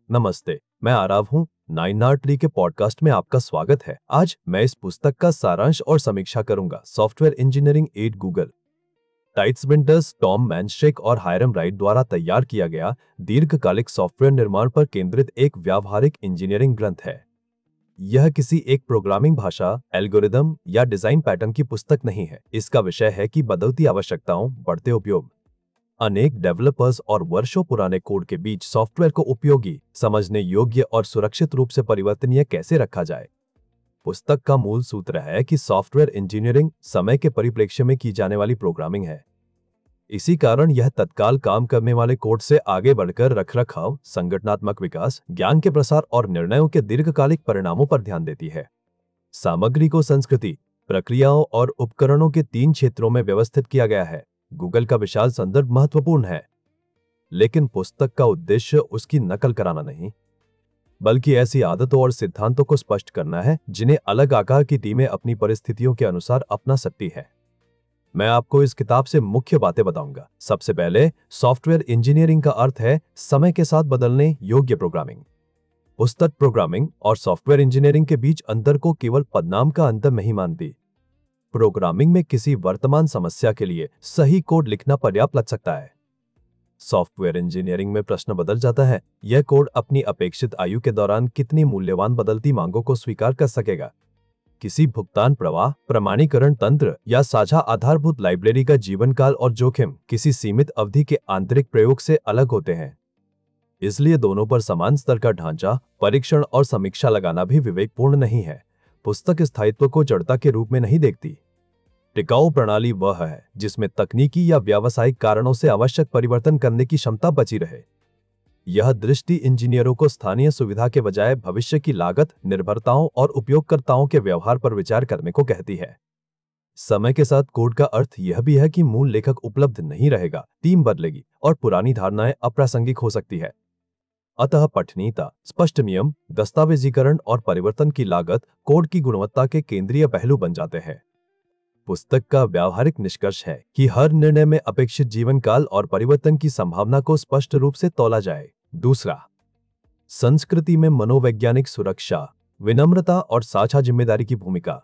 नमस्ते, मैं आराव हूँ। 9R के पॉडकास्ट में आपका स्वागत है। आज मैं इस पुस्तक का सारांश और समीक्षा करूंगा। Software engineering at Google, Titus Winters, Tom Manshreck और हायरम राइट द्वारा तैयार किया गया दीर्घकालिक सॉफ्टवेयर निर्माण पर केंद्रित एक व्यावहारिक इंजीनियरिंग ग्रंथ है। यह किसी एक प्रोग्रामिंग भाषा, एल्गोरिदम या डिजाइन पैटर्न की पुस्तक नहीं है। इसका विषय है कि बदलती आवश्यकताओं, बढ़ते उपयोग, अनेक डेवलपर्स और वर्षों पुराने कोड के बीच सॉफ्टवेयर को उपयोगी, समझने योग्य और सुरक्षित रूप से परिवर्तनीय कैसे रखा जाए। पुस्तक का मूल सूत्र है कि सॉफ्टवेयर इंजीनियरिंग समय के परिप्रेक्ष्य में की जाने वाली प्रोग्रामिंग है। इसी कारण यह तत्काल काम करने वाले कोड से आगे बढ़कर रखरखाव, संगठनात्मक विकास, ज्ञान के प्रसार और निर्णयों के दीर्घकालिक परिणामों पर ध्यान देती है। सामग्री को संस्कृति, प्रक्रियाओं और उपकरणों के 3 क्षेत्रों में व्यवस्थित किया गया है। गूगल का विशाल संदर्भ महत्वपूर्ण है, लेकिन पुस्तक का उद्देश्य उसकी नकल कराना नहीं, बल्कि ऐसी आदतों और सिद्धांतों को स्पष्ट करना है जिन्हें अलग आकार की टीमें अपनी परिस्थितियों के अनुसार अपना सकती है। मैं आपको इस किताब से मुख्य बातें बताऊंगा। सबसे पहले, सॉफ्टवेयर इंजीनियरिंग का अर्थ है समय के साथ बदलने योग्य प्रोग्रामिंग। पुस्तक प्रोग्रामिंग और सॉफ्टवेयर इंजीनियरिंग के बीच अंतर को केवल पदनाम का अंतर नहीं मानती। प्रोग्रामिंग में किसी वर्तमान समस्या के लिए सही कोड लिखना पर्याप्त लग सकता है। सॉफ्टवेयर इंजीनियरिंग में प्रश्न बदल जाता है, यह कोड अपनी अपेक्षित आयु के दौरान कितनी मूल्यवान बदलती मांगों को स्वीकार कर सकेगा। किसी भुगतान प्रवाह, प्रमाणीकरण तंत्र या साझा आधारभूत लाइब्रेरी का जीवनकाल और जोखिम किसी सीमित अवधि के आंतरिक प्रयोग से अलग होते हैं। इसलिए दोनों पर समान स्तर का ढांचा, परीक्षण और समीक्षा लगाना भी विवेकपूर्ण नहीं है। पुस्तक स्थायित्व को जड़ता के रूप में नहीं देखती। टिकाऊ प्रणाली वह है जिसमें तकनीकी या व्यावसायिक कारणों से आवश्यक परिवर्तन करने की क्षमता बची रहे। यह दृष्टि इंजीनियरों को स्थानीय सुविधा के बजाय भविष्य की लागत, निर्भरताओं और उपयोगकर्ताओं के व्यवहार पर विचार करने को कहती है। समय के साथ कोड का अर्थ यह भी है कि मूल लेखक उपलब्ध नहीं रहेगा, टीम बदलेगी और पुरानी धारणाएं अप्रासंगिक हो सकती है। अतः पठनीयता, स्पष्ट नियम, दस्तावेजीकरण और परिवर्तन की लागत कोड की गुणवत्ता के केंद्रीय पहलू बन जाते हैं। पुस्तक का व्यावहारिक निष्कर्ष है कि हर निर्णय में अपेक्षित जीवन काल और परिवर्तन की संभावना को स्पष्ट रूप से तौला जाए। दूसरा, संस्कृति में मनोवैज्ञानिक सुरक्षा, विनम्रता और साझा जिम्मेदारी की भूमिका।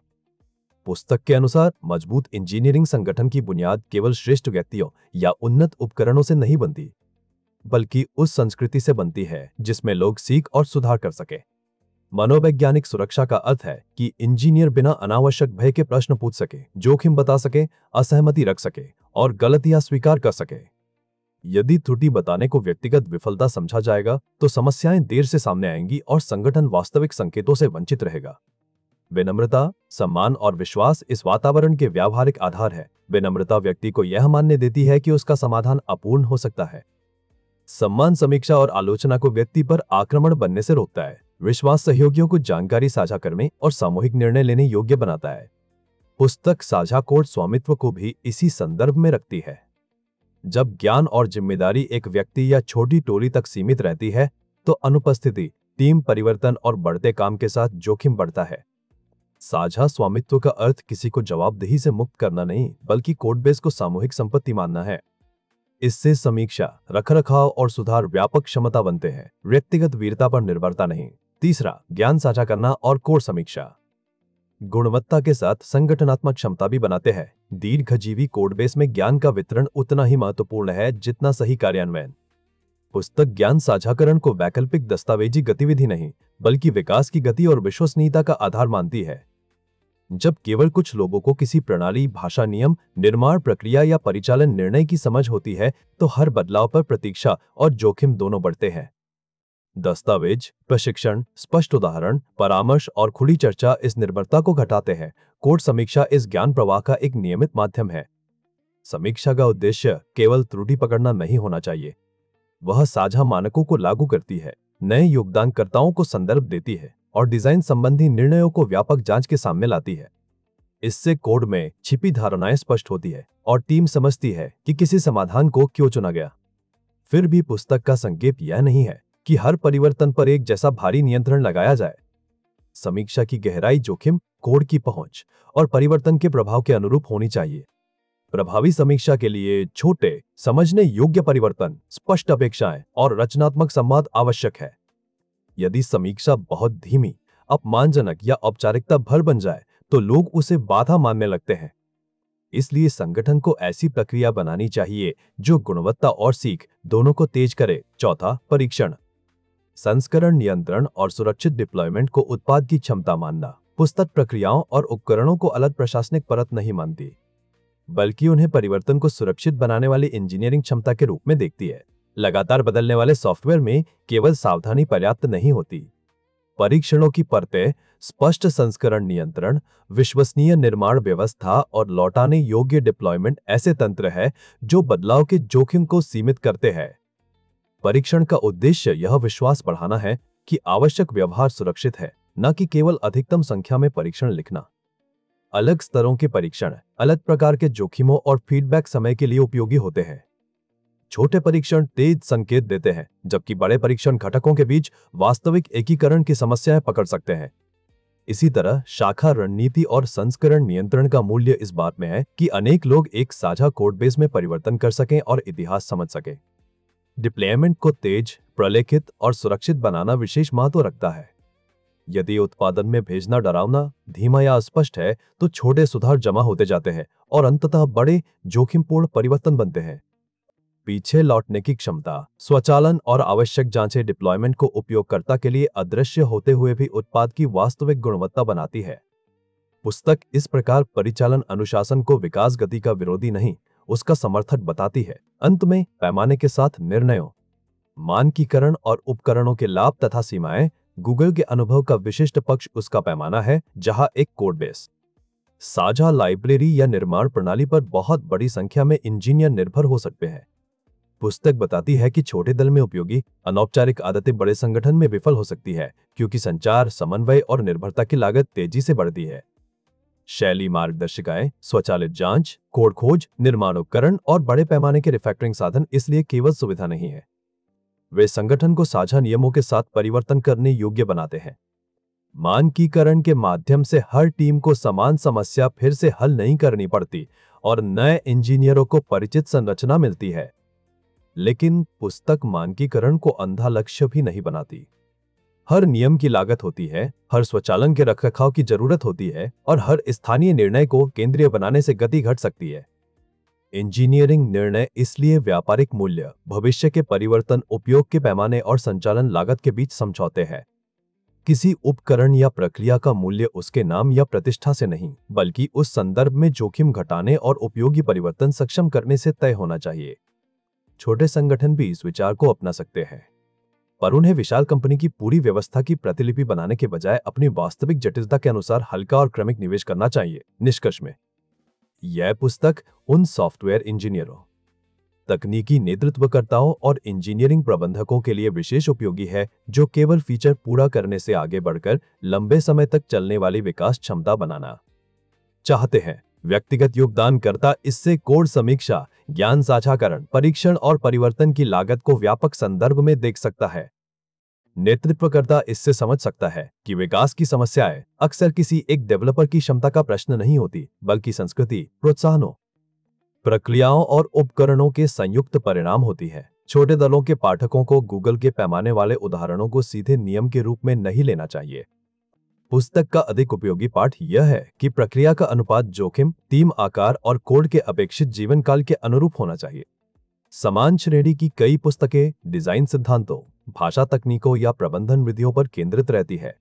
पुस्तक के अनुसार मजबूत इंजीनियरिंग संगठन की बुनियाद केवल श्रेष्ठ व्यक्तियों या उन्नत उपकरणों से नहीं बनती, बल्कि उस संस्कृति से बनती है जिसमें लोग सीख और सुधार कर सके। मनोवैज्ञानिक सुरक्षा का अर्थ है कि इंजीनियर बिना अनावश्यक भय के प्रश्न पूछ सके, जोखिम बता सके, असहमति रख सके और गलतियां स्वीकार कर सके। यदि त्रुटि बताने को व्यक्तिगत विफलता समझा जाएगा तो समस्याएं देर से सामने आएंगी और संगठन वास्तविक संकेतों से वंचित रहेगा। विनम्रता, सम्मान और विश्वास इस वातावरण के व्यावहारिक आधार है। विनम्रता व्यक्ति को यह मानने देती है कि उसका समाधान अपूर्ण हो सकता है। सम्मान समीक्षा और आलोचना को व्यक्ति पर आक्रमण बनने से रोकता है। विश्वास सहयोगियों को जानकारी साझा करने और सामूहिक निर्णय लेने योग्य बनाता है। पुस्तक साझा कोड स्वामित्व को भी इसी संदर्भ में रखती है। जब ज्ञान और जिम्मेदारी एक व्यक्ति या छोटी टोली तक सीमित रहती है तो अनुपस्थिति, टीम परिवर्तन और बढ़ते काम के साथ जोखिम बढ़ता है। साझा स्वामित्व का अर्थ किसी को जवाबदेही से मुक्त करना नहीं, बल्कि कोडबेस को सामूहिक संपत्ति मानना है। इससे समीक्षा, रखरखाव और सुधार व्यापक क्षमता बनते हैं, व्यक्तिगत वीरता पर निर्भरता नहीं। तीसरा, ज्ञान साझा करना और कोड समीक्षा। गुणवत्ता के साथ संगठनात्मक क्षमता भी बनाते हैं। दीर्घजीवी कोडबेस में ज्ञान का वितरण उतना ही महत्वपूर्ण है जितना सही कार्यान्वयन। पुस्तक ज्ञान साझाकरण को वैकल्पिक दस्तावेजी गतिविधि नहीं, बल्कि विकास की गति और विश्वसनीयता का आधार मानती है। जब केवल कुछ लोगों को किसी प्रणाली, भाषा, नियम, निर्माण प्रक्रिया या परिचालन निर्णय की समझ होती है तो हर बदलाव पर प्रतीक्षा और जोखिम दोनों बढ़ते हैं। दस्तावेज, प्रशिक्षण, स्पष्ट उदाहरण, परामर्श और खुली चर्चा इस निर्भरता को घटाते हैं। कोड समीक्षा इस ज्ञान प्रवाह का एक नियमित माध्यम है। समीक्षा का उद्देश्य केवल त्रुटि पकड़ना नहीं होना चाहिए। वह साझा मानकों को लागू करती है, नए योगदानकर्ताओं को संदर्भ देती है और डिजाइन संबंधी निर्णयों को व्यापक जांच के सामने लाती है। इससे कोड में छिपी धारणाएं स्पष्ट होती है और टीम समझती है कि किसी समाधान को क्यों चुना गया। फिर भी पुस्तक का संकेत यह नहीं है कि हर परिवर्तन पर एक जैसा भारी नियंत्रण लगाया जाए। समीक्षा की गहराई, जोखिम, कोड की पहुंच और परिवर्तन के प्रभाव के अनुरूप होनी चाहिए। प्रभावी समीक्षा के लिए छोटे, समझने योग्य परिवर्तन, स्पष्ट अपेक्षाएं और रचनात्मक संवाद आवश्यक है। यदि समीक्षा बहुत धीमी, अपमानजनक या औपचारिकता भर बन जाए तो लोग उसे बाधा मानने लगते हैं। इसलिए संगठन को ऐसी प्रक्रिया बनानी चाहिए जो गुणवत्ता और सीख दोनों को तेज करे। चौथा, परीक्षण, संस्करण, नियंत्रण और सुरक्षित डिप्लॉयमेंट को उत्पाद की क्षमता मानना। पुस्तक प्रक्रियाओं और उपकरणों को अलग प्रशासनिक परत नहीं मानती, बल्कि उन्हें परिवर्तन को सुरक्षित बनाने वाली इंजीनियरिंग क्षमता के रूप में देखती है। लगातार बदलने वाले सॉफ्टवेयर में केवल सावधानी पर्याप्त नहीं होती। परीक्षणों की परतें, स्पष्ट संस्करण नियंत्रण, विश्वसनीय निर्माण व्यवस्था और लौटाने योग्य डिप्लॉयमेंट ऐसे तंत्र है जो बदलाव के जोखिम को सीमित करते हैं। परीक्षण का उद्देश्य यह विश्वास बढ़ाना है कि आवश्यक व्यवहार सुरक्षित है, न कि केवल अधिकतम संख्या में परीक्षण लिखना। अलग स्तरों के परीक्षण अलग प्रकार के जोखिमों और फीडबैक समय के लिए उपयोगी होते हैं। छोटे परीक्षण तेज संकेत देते हैं, जबकि बड़े परीक्षण घटकों के बीच वास्तविक एकीकरण की समस्याएं पकड़ सकते हैं। इसी तरह शाखा रणनीति और संस्करण नियंत्रण का मूल्य इस बात में है कि अनेक लोग एक साझा कोड बेस में परिवर्तन कर सकें और इतिहास समझ सकें। डिप्लॉयमेंट को तेज, प्रलेखित और सुरक्षित बनाना विशेष महत्व रखता है। यदि उत्पादन में भेजना डरावना, धीमा या अस्पष्ट है तो छोटे सुधार जमा होते जाते हैं और अंततः बड़े जोखिमपूर्ण परिवर्तन बनते हैं। पीछे लौटने की क्षमता, स्वचालन और आवश्यक जांचें डिप्लॉयमेंट को उपयोगकर्ता के लिए अदृश्य होते हुए भी उत्पाद की वास्तविक गुणवत्ता बनाती है। पुस्तक इस प्रकार परिचालन अनुशासन को विकास गति का विरोधी नहीं, उसका समर्थक बताती है। अंत में पैमाने के साथ निर्णयों, मानकीकरण और उपकरणों के लाभ तथा सीमाएं, गूगल के अनुभव का विशिष्ट पक्ष उसका पैमाना है, जहां एक कोड बेस, साझा लाइब्रेरी या निर्माण प्रणाली पर बहुत बड़ी संख्या में इंजीनियर निर्भर हो सकते हैं। पुस्तक बताती है कि छोटे दल में उपयोगी अनौपचारिक आदतें बड़े संगठन में विफल हो सकती है, क्योंकि संचार, समन्वय और निर्भरता की लागत तेजी से बढ़ती है। शैली मार्गदर्शिकाएं, स्वचालित जांच, कोड खोज, निर्माण उपकरण और बड़े पैमाने के रिफैक्टरिंग साधन इसलिए केवल सुविधा नहीं है, वे संगठन को साझा नियमों के साथ परिवर्तन करने योग्य बनाते हैं। मानकीकरण के माध्यम से हर टीम को समान समस्या फिर से हल नहीं करनी पड़ती और नए इंजीनियरों को परिचित संरचना मिलती है। लेकिन पुस्तक मानकीकरण को अंधा लक्ष्य भी नहीं बनाती। हर नियम की लागत होती है, हर स्वचालन के रखरखाव की जरूरत होती है और हर स्थानीय निर्णय को केंद्रीय बनाने से गति घट सकती है। इंजीनियरिंग निर्णय इसलिए व्यापारिक मूल्य, भविष्य के परिवर्तन, उपयोग के पैमाने और संचालन लागत के बीच समझौते हैं। किसी उपकरण या प्रक्रिया का मूल्य उसके नाम या प्रतिष्ठा से नहीं, बल्कि उस संदर्भ में जोखिम घटाने और उपयोगी परिवर्तन सक्षम करने से तय होना चाहिए। छोटे संगठन भी इस विचार को अपना सकते हैं, पर उन्हें विशाल कंपनी की पूरी व्यवस्था की प्रतिलिपि बनाने के बजाय अपनी वास्तविक जटिलता के अनुसार हल्का और क्रमिक निवेश करना चाहिए। निष्कर्ष में, यह पुस्तक उन सॉफ्टवेयर इंजीनियरों, तकनीकी नेतृत्वकर्ताओं और इंजीनियरिंग प्रबंधकों के लिए विशेष उपयोगी है जो केवल फीचर पूरा करने से आगे बढ़कर लंबे समय तक चलने वाली विकास क्षमता बनाना चाहते हैं। व्यक्तिगत योगदानकर्ता इससे कोड समीक्षा, ज्ञान साझाकरण, परीक्षण और परिवर्तन की लागत को व्यापक संदर्भ में देख सकता है। नेतृत्वकर्ता इससे समझ सकता है कि विकास की समस्याएं अक्सर किसी एक डेवलपर की क्षमता का प्रश्न नहीं होती, बल्कि संस्कृति, प्रोत्साहनों, प्रक्रियाओं और उपकरणों के संयुक्त परिणाम होती है। छोटे दलों के पाठकों को गूगल के पैमाने वाले उदाहरणों को सीधे नियम के रूप में नहीं लेना चाहिए। पुस्तक का अधिक उपयोगी पाठ यह है कि प्रक्रिया का अनुपात जोखिम, टीम आकार और कोड के अपेक्षित जीवन काल के अनुरूप होना चाहिए। समान श्रेणी की कई पुस्तकें डिजाइन सिद्धांतों, भाषा तकनीकों या प्रबंधन विधियों पर केंद्रित रहती है।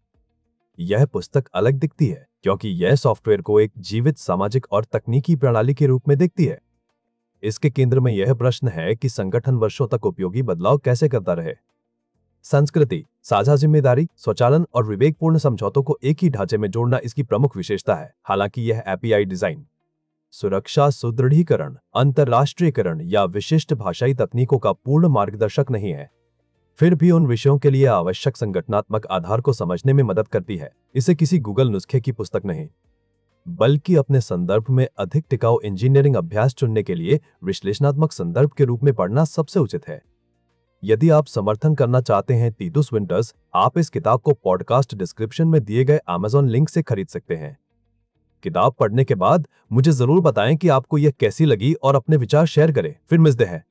यह पुस्तक अलग दिखती है क्योंकि यह सॉफ्टवेयर को एक जीवित सामाजिक और तकनीकी प्रणाली के रूप में देखती है। इसके केंद्र में यह प्रश्न है कि संगठन वर्षों तक उपयोगी बदलाव कैसे करता रहे। संस्कृति, साझा जिम्मेदारी, स्वचालन और विवेकपूर्ण समझौतों को एक ही ढांचे में जोड़ना इसकी प्रमुख विशेषता है। हालांकि यह एपीआई डिजाइन, सुरक्षा, सुदृढ़ीकरण, अंतरराष्ट्रीयकरण या विशिष्ट भाषाई तकनीकों का पूर्ण मार्गदर्शक नहीं है, फिर भी उन विषयों के लिए आवश्यक संगठनात्मक आधार को समझने में मदद करती है। इसे किसी गूगल नुस्खे की पुस्तक नहीं, बल्कि अपने संदर्भ में अधिक टिकाऊ इंजीनियरिंग अभ्यास चुनने के लिए विश्लेषणात्मक संदर्भ के रूप में पढ़ना सबसे उचित है। यदि आप समर्थन करना चाहते हैं तीतुस विंटर्स, आप इस किताब को पॉडकास्ट डिस्क्रिप्शन में दिए गए Amazon लिंक से खरीद सकते हैं। किताब पढ़ने के बाद मुझे जरूर बताएं कि आपको यह कैसी लगी और अपने विचार शेयर करें। फिर मिलते हैं।